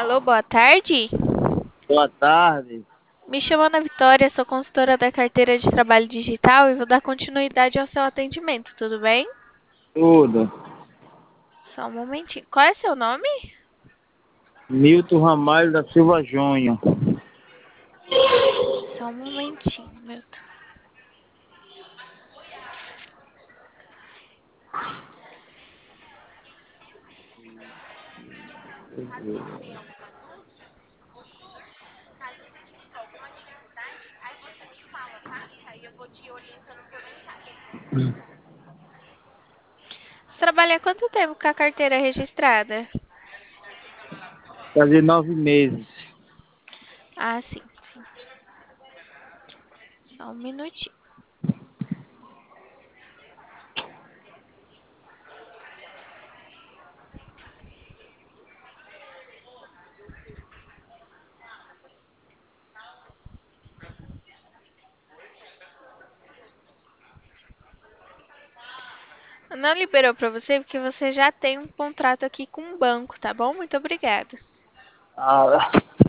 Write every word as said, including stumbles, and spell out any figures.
Alô, boa tarde. Boa tarde. Me chamo Ana Vitória, sou consultora da carteira de trabalho digital e vou dar continuidade ao seu atendimento, tudo bem? Tudo. Só um momentinho. Qual é seu nome? Milton Ramalho da Silva Júnior. Só um momentinho, Milton. Você trabalha há quanto tempo com a carteira registrada? Fazer nove meses. Ah, sim, sim. Só um minutinho. Não liberou para você porque você já tem um contrato aqui com o banco, tá bom? Muito obrigada. Ah,